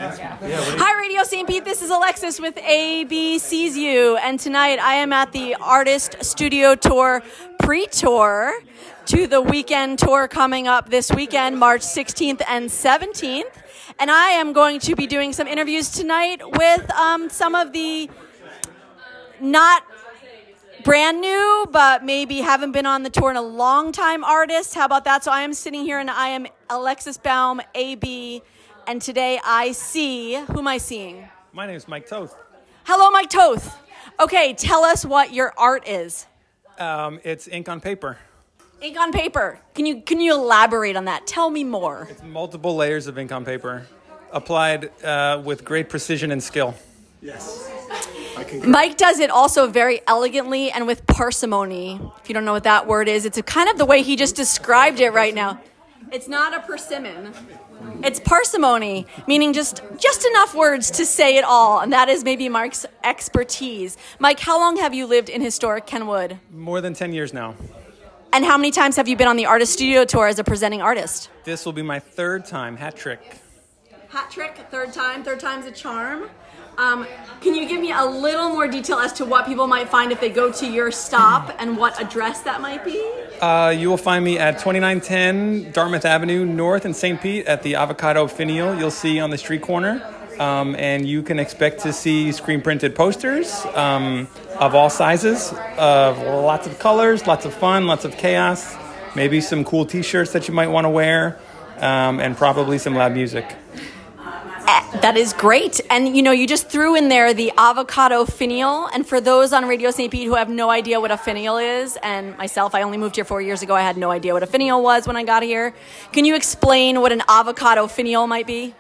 Hi, Radio St. Pete. This is Alexis with ABCU, and tonight I am at the Artist Studio Tour pre-tour to the weekend tour coming up this weekend, March 16th and 17th. And I am going to be doing some interviews tonight with some of the not brand new, but maybe haven't been on the tour in a long time artists. How about that? So I am sitting here and I am Alexis Baum, AB, and today I see, who am I seeing? My name is Mike Toth. Hello, Mike Toth. Okay, tell us what your art is. It's ink on paper. Ink on paper. Can you elaborate on that? Tell me more. It's multiple layers of ink on paper, applied with great precision and skill. Yes. Mike does it also very elegantly and with parsimony. If you don't know what that word is, it's kind of the way he just described it right now. It's not a persimmon. It's parsimony, meaning just enough words to say it all, and that is maybe Mike's expertise. Mike, how long have you lived in historic Kenwood? More than 10 years now. And how many times have you been on the Artist Studio Tour as a presenting artist? This will be my third time, hat trick. Hat trick, third time's a charm. Can you give me a little more detail as to what people might find if they go to your stop and what address that might be? You will find me at 2910 Dartmouth Avenue North in St. Pete at the Avocado Finial you'll see on the street corner. And you can expect to see screen-printed posters of all sizes, of lots of colors, lots of fun, lots of chaos, maybe some cool T-shirts that you might want to wear, and probably some loud music. That is great. And, you just threw in there the Avocado Finial. And for those on Radio St. Pete who have no idea what a finial is, and myself, I only moved here 4 years ago. I had no idea what a finial was when I got here. Can you explain what an Avocado Finial might be?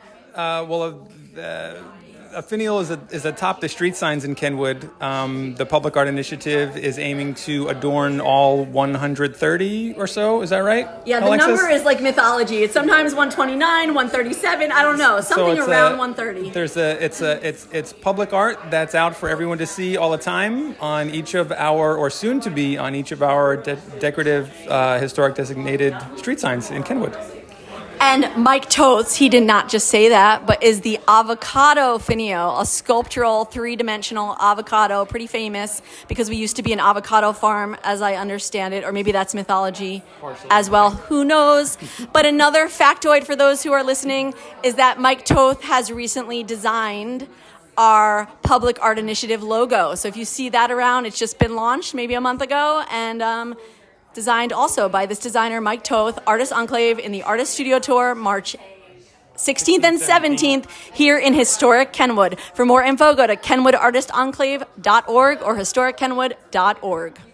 A finial is atop the street signs in Kenwood. The Public Art Initiative is aiming to adorn all 130 or so. Is that right? Yeah, the Alexis? number is like mythology. It's sometimes 129, 137. I don't know, something around 130. It's public art that's out for everyone to see all the time on each of our, or soon to be on each of our decorative historic designated street signs in Kenwood. And Mike Toth, he did not just say that, but is the Avocado Finial, a sculptural, three-dimensional avocado, pretty famous because we used to be an avocado farm, as I understand it, or maybe that's mythology as well. Who knows? But another factoid for those who are listening is that Mike Toth has recently designed our Public Art Initiative logo. So if you see that around, it's just been launched maybe a month ago, and designed also by this designer, Mike Toth, Artist Enclave in the Artist Studio Tour, March 16th and 17th here in historic Kenwood. For more info, go to kenwoodartistenclave.org or historickenwood.org.